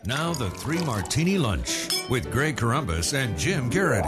Now the Three Martini Lunch with Greg Corombos and Jim Garrity.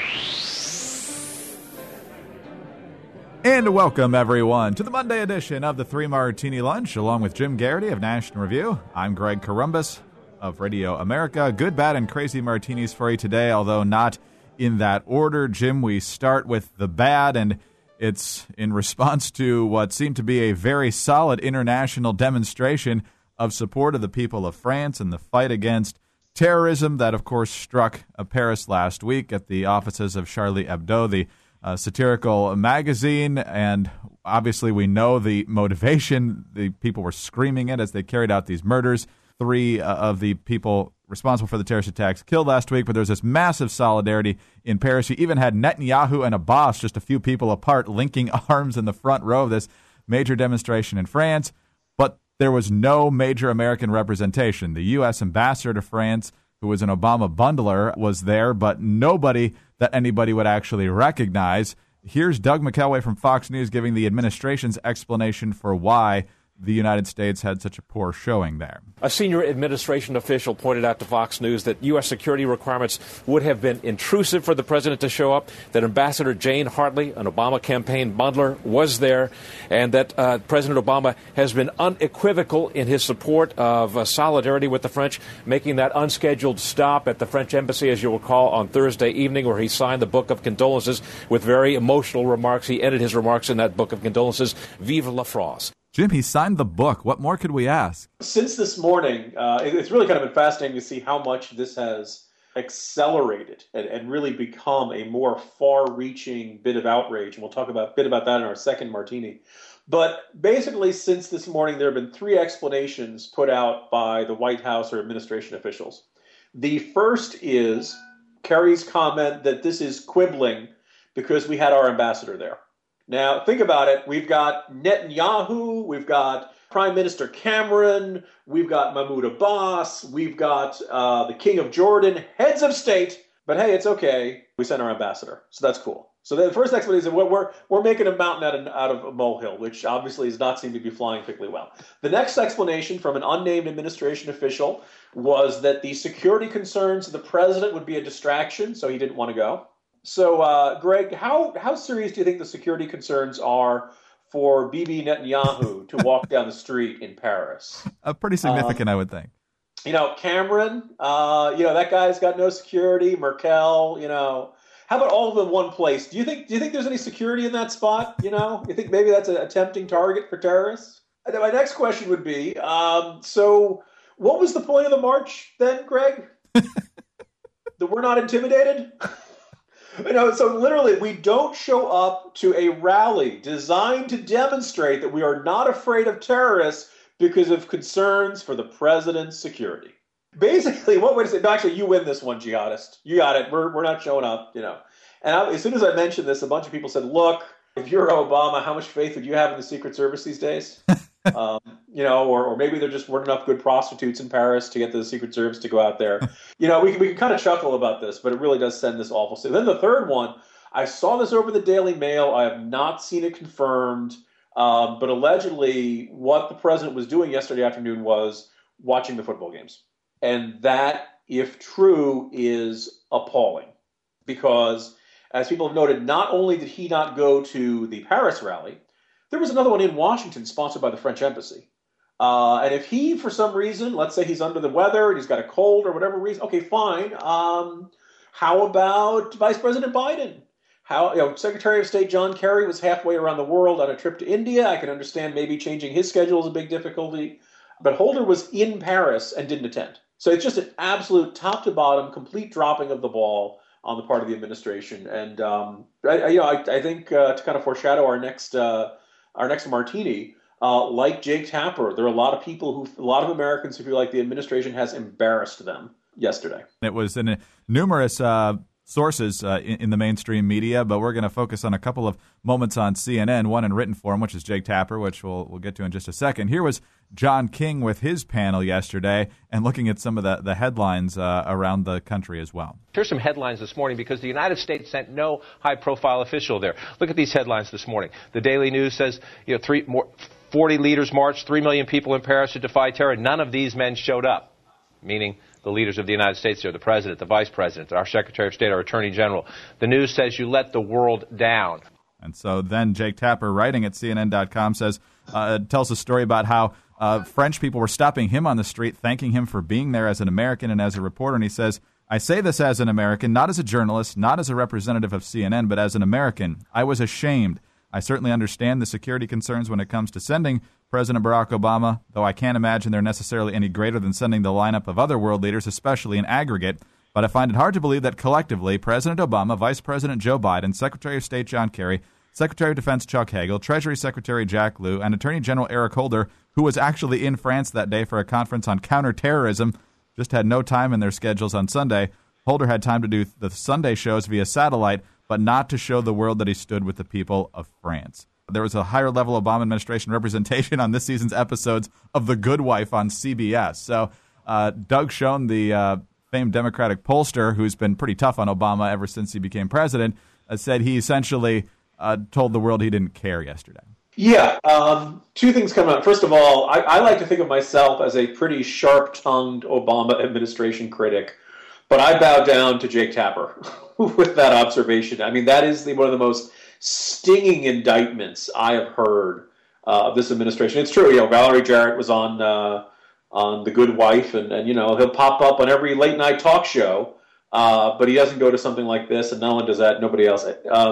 And welcome, everyone, to the Monday edition of the Three Martini Lunch, along with Jim Garrity of National Review. I'm Greg Corombos of Radio America. Good, bad, and crazy martinis for you today, although not in that order. Jim, we start with the bad, and it's in response to what seemed to be a very solid international demonstration of support of the people of France and the fight against terrorism that, of course, struck Paris last week at the offices of Charlie Hebdo, the satirical magazine. And obviously we know the motivation. The people were screaming it as they carried out these murders. Three of the people responsible for the terrorist attacks killed last week, but there's this massive solidarity in Paris. You even had Netanyahu and Abbas, just a few people apart, linking arms in the front row of this major demonstration in France. But there was no major American representation. The U.S. ambassador to France, who was an Obama bundler, was there, but nobody that anybody would actually recognize. Here's Doug McKelway from Fox News giving the administration's explanation for why the United States had such a poor showing there. A senior administration official pointed out to Fox News that U.S. security requirements would have been intrusive for the president to show up, that Ambassador Jane Hartley, an Obama campaign bundler, was there, and that President Obama has been unequivocal in his support of solidarity with the French, making that unscheduled stop at the French embassy, as you'll recall, on Thursday evening, where he signed the Book of Condolences with very emotional remarks. He ended his remarks in that Book of Condolences, Vive la France. Jim, he signed the book. What more could we ask? Since this morning, it's really kind of been fascinating to see how much this has accelerated and really become a more far-reaching bit of outrage. And we'll talk a bit about that in our second martini. But basically, since this morning, there have been three explanations put out by the White House or administration officials. The first is Kerry's comment that this is quibbling because we had our ambassador there. Now, think about it. We've got Netanyahu, we've got Prime Minister Cameron, we've got Mahmoud Abbas, we've got the King of Jordan, heads of state. But hey, it's okay. We sent our ambassador, so that's cool. So the first explanation is we're making a mountain out of a molehill, which obviously does not seem to be flying particularly well. The next explanation from an unnamed administration official was that the security concerns of the president would be a distraction, so he didn't want to go. So, Greg, how serious do you think the security concerns are for Bibi Netanyahu to walk down the street in Paris? Pretty significant, I would think. Cameron, that guy's got no security. Merkel, how about all of them in one place? Do you think there's any security in that spot? You think maybe that's a tempting target for terrorists? And then my next question would be, so what was the point of the march then, Greg? That we're not intimidated? So literally, we don't show up to a rally designed to demonstrate that we are not afraid of terrorists because of concerns for the president's security. Basically, what way to say? No, actually, you win this one, jihadist. You got it. We're not showing up. And as soon as I mentioned this, a bunch of people said, "Look, if you're Obama, how much faith would you have in the Secret Service these days?" Or maybe there just weren't enough good prostitutes in Paris to get the Secret Service to go out there. We can kind of chuckle about this, but it really does send this awful signal. Then the third one, I saw this over the Daily Mail. I have not seen it confirmed, but allegedly what the president was doing yesterday afternoon was watching the football games. And that, if true, is appalling because, as people have noted, not only did he not go to the Paris rally, there was another one in Washington sponsored by the French embassy. And if he, for some reason, let's say he's under the weather and he's got a cold or whatever reason, okay, fine. How about Vice President Biden? Secretary of State John Kerry was halfway around the world on a trip to India. I can understand maybe changing his schedule is a big difficulty. But Holder was in Paris and didn't attend. So it's just an absolute top to bottom, complete dropping of the ball on the part of the administration. And I think to kind of foreshadow our next martini, like Jake Tapper, there are a lot of Americans who feel like the administration has embarrassed them yesterday. It was in numerous sources in the mainstream media, but we're going to focus on a couple of moments on CNN, one in written form, which is Jake Tapper, which we'll get to in just a second. Here was John King with his panel yesterday and looking at some of the headlines around the country as well. Here's some headlines this morning because the United States sent no high-profile official there. Look at these headlines this morning. The Daily News says 40 leaders marched, 3 million people in Paris to defy terror. None of these men showed up. meaning the leaders of the United States there, the president, the vice president, our secretary of state, our attorney general. The news says you let the world down. And so then Jake Tapper, writing at CNN.com, tells a story about how French people were stopping him on the street, thanking him for being there as an American and as a reporter. And he says, "I say this as an American, not as a journalist, not as a representative of CNN, but as an American. I was ashamed. I certainly understand the security concerns when it comes to sending President Barack Obama, though I can't imagine they're necessarily any greater than sending the lineup of other world leaders, especially in aggregate. But I find it hard to believe that collectively, President Obama, Vice President Joe Biden, Secretary of State John Kerry, Secretary of Defense Chuck Hagel, Treasury Secretary Jack Lew, and Attorney General Eric Holder, who was actually in France that day for a conference on counterterrorism, just had no time in their schedules on Sunday. Holder had time to do the Sunday shows via satellite, but not to show the world that he stood with the people of France." There was a higher-level Obama administration representation on this season's episodes of The Good Wife on CBS. So Doug Schoen, the famed Democratic pollster, who's been pretty tough on Obama ever since he became president, said he essentially told the world he didn't care yesterday. Yeah, two things come out. First of all, I like to think of myself as a pretty sharp-tongued Obama administration critic, but I bow down to Jake Tapper with that observation. I mean, that is one of the most stinging indictments I have heard of this administration. It's true, Valerie Jarrett was on The Good Wife, and he'll pop up on every late-night talk show, but he doesn't go to something like this, and no one does that, nobody else.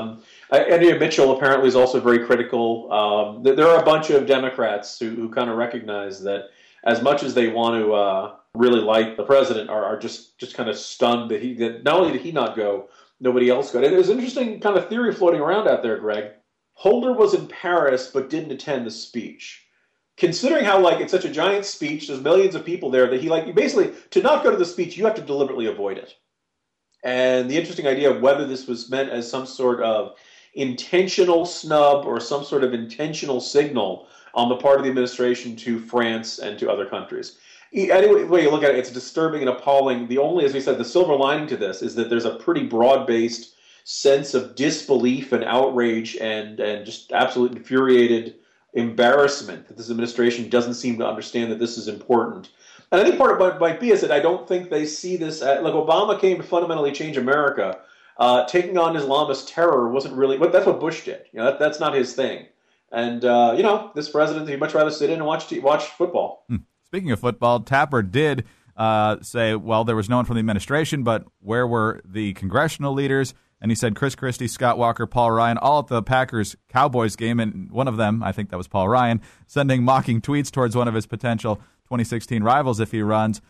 Andrea Mitchell apparently is also very critical. There are a bunch of Democrats who kind of recognize that as much as they want to really like the president, are just kind of stunned that not only did he not go, nobody else got. There's an interesting kind of theory floating around out there, Greg. Holder was in Paris but didn't attend the speech. Considering how it's such a giant speech, there's millions of people there that he basically, to not go to the speech, you have to deliberately avoid it. And the interesting idea of whether this was meant as some sort of intentional snub or some sort of intentional signal on the part of the administration to France and to other countries. Anyway, way you look at it, it's disturbing and appalling. The only, as we said, the silver lining to this is that there's a pretty broad-based sense of disbelief and outrage and just absolute infuriated embarrassment that this administration doesn't seem to understand that this is important. And I think part of it might be is that I don't think they see this as, Obama came to fundamentally change America. Taking on Islamist terror wasn't really, that's what Bush did. That's not his thing. And, this president, he'd much rather sit in and watch football. Speaking of football, Tapper did say, well, there was no one from the administration, but where were the congressional leaders? And he said Chris Christie, Scott Walker, Paul Ryan, all at the Packers-Cowboys game, and one of them, I think that was Paul Ryan, sending mocking tweets towards one of his potential 2016 rivals if he runs.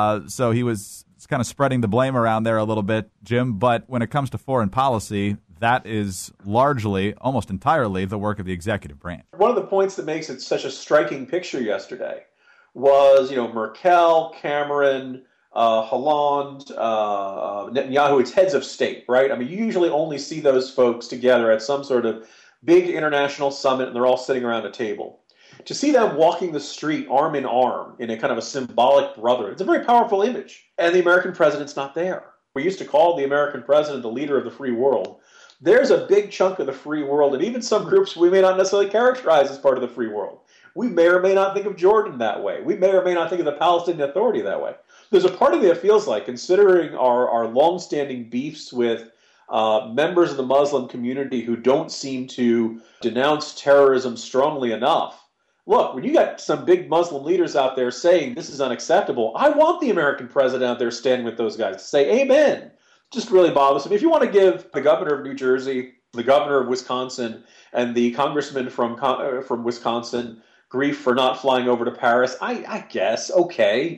So he was kind of spreading the blame around there a little bit, Jim. But when it comes to foreign policy, that is largely, almost entirely, the work of the executive branch. One of the points that makes it such a striking picture yesterday was, Merkel, Cameron, Hollande, Netanyahu, it's heads of state, right? I mean, you usually only see those folks together at some sort of big international summit, and they're all sitting around a table. To see them walking the street arm in arm in a kind of a symbolic brotherhood, it's a very powerful image. And the American president's not there. We used to call the American president the leader of the free world. There's a big chunk of the free world, and even some groups we may not necessarily characterize as part of the free world. We may or may not think of Jordan that way. We may or may not think of the Palestinian Authority that way. There's a part of me that feels like, considering our longstanding beefs with members of the Muslim community who don't seem to denounce terrorism strongly enough, look, when you got some big Muslim leaders out there saying this is unacceptable, I want the American president out there standing with those guys to say amen. Just really bothers me. If you want to give the governor of New Jersey, the governor of Wisconsin, and the congressman from Wisconsin grief for not flying over to Paris, I guess, okay,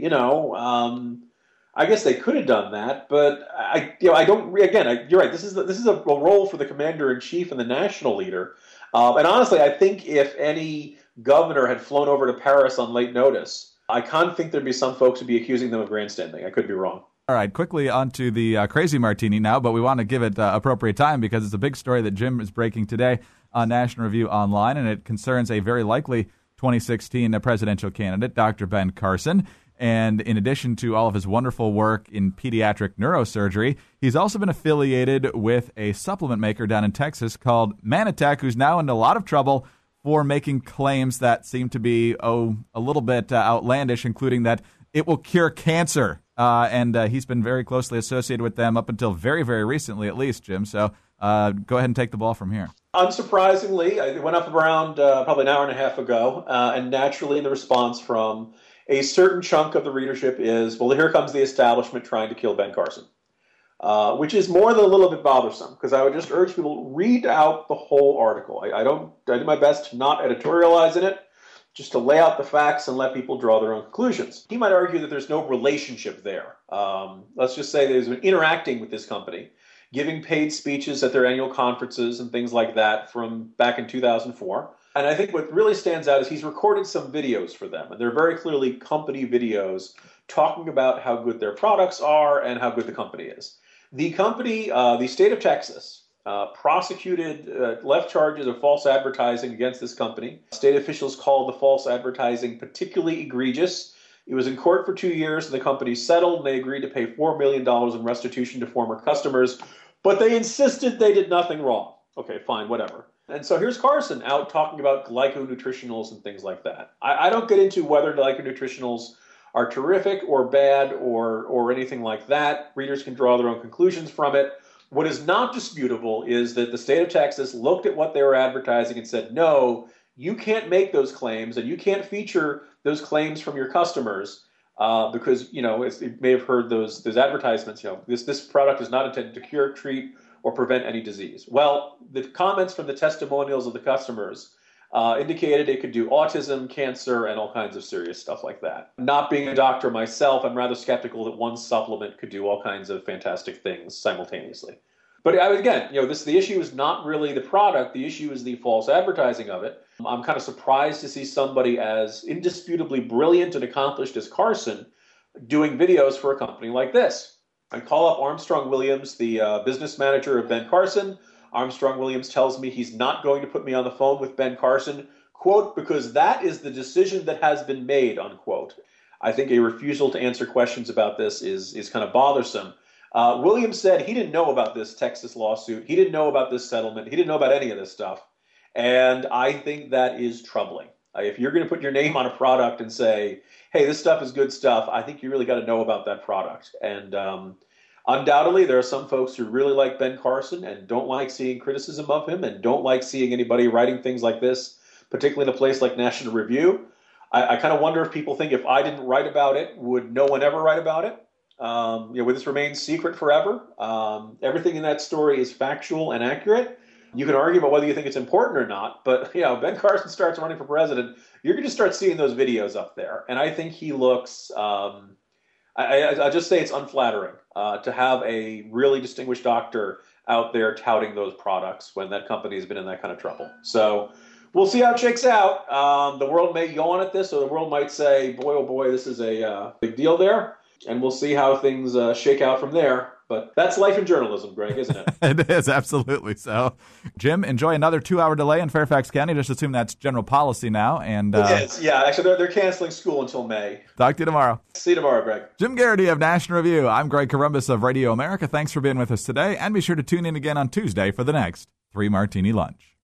I guess they could have done that, but I don't. Again, you're right. This is a role for the commander in chief and the national leader. And honestly, I think if any governor had flown over to Paris on late notice, I can't think there'd be some folks who'd be accusing them of grandstanding. I could be wrong. All right, quickly on to the Crazy Martini now, but we want to give it appropriate time because it's a big story that Jim is breaking today on National Review Online, and it concerns a very likely 2016 presidential candidate, Dr. Ben Carson. And in addition to all of his wonderful work in pediatric neurosurgery, he's also been affiliated with a supplement maker down in Texas called Manatech, who's now in a lot of trouble for making claims that seem to be, a little bit outlandish, including that it will cure cancer. And he's been very closely associated with them up until very, very recently, at least, Jim. So go ahead and take the ball from here. Unsurprisingly, it went up around probably an hour and a half ago, and naturally the response from a certain chunk of the readership is, well, here comes the establishment trying to kill Ben Carson, which is more than a little bit bothersome, because I would just urge people to read out the whole article. I do my best to not editorialize in it, just to lay out the facts and let people draw their own conclusions. He might argue that there's no relationship there. Let's just say there's been interacting with this company, giving paid speeches at their annual conferences and things like that from back in 2004. And I think what really stands out is he's recorded some videos for them, and they're very clearly company videos talking about how good their products are and how good the company is. The company, the state of Texas, prosecuted, left charges of false advertising against this company. State officials called the false advertising particularly egregious. It was in court for 2 years, and the company settled, and they agreed to pay $4 million in restitution to former customers, but they insisted they did nothing wrong. Okay, fine, whatever. And so here's Carson out talking about glyconutritionals and things like that. I don't get into whether glyconutritionals are terrific or bad or anything like that. Readers can draw their own conclusions from it. What is not disputable is that the state of Texas looked at what they were advertising and said, no, you can't make those claims and you can't feature those claims from your customers because, you may have heard those advertisements, this product is not intended to cure, treat, or prevent any disease. Well, the comments from the testimonials of the customers indicated it could do autism, cancer, and all kinds of serious stuff like that. Not being a doctor myself, I'm rather skeptical that one supplement could do all kinds of fantastic things simultaneously. But again, the issue is not really the product. The issue is the false advertising of it. I'm kind of surprised to see somebody as indisputably brilliant and accomplished as Carson doing videos for a company like this. I call up Armstrong Williams, the business manager of Ben Carson. Armstrong Williams tells me he's not going to put me on the phone with Ben Carson, quote, because that is the decision that has been made, unquote. I think a refusal to answer questions about this is kind of bothersome. Williams said he didn't know about this Texas lawsuit. He didn't know about this settlement. He didn't know about any of this stuff. And I think that is troubling. If you're going to put your name on a product and say, hey, this stuff is good stuff, I think you really got to know about that product. And undoubtedly, there are some folks who really like Ben Carson and don't like seeing criticism of him and don't like seeing anybody writing things like this, particularly in a place like National Review. I kind of wonder if people think if I didn't write about it, would no one ever write about it? Would this remain secret forever? Everything in that story is factual and accurate. You can argue about whether you think it's important or not, but Ben Carson starts running for president, you're going to start seeing those videos up there. And I think he looks, I just say it's unflattering to have a really distinguished doctor out there touting those products when that company has been in that kind of trouble. So we'll see how it shakes out. The world may yawn at this, or the world might say, boy, oh boy, this is a big deal there. And we'll see how things shake out from there. But that's life in journalism, Greg, isn't it? It is, absolutely. So, Jim, enjoy another 2-hour delay in Fairfax County. Just assume that's general policy now. And it is, yeah. Actually, they're canceling school until May. Talk to you tomorrow. See you tomorrow, Greg. Jim Garrity of National Review. I'm Greg Corombos of Radio America. Thanks for being with us today. And be sure to tune in again on Tuesday for the next 3 Martini Lunch.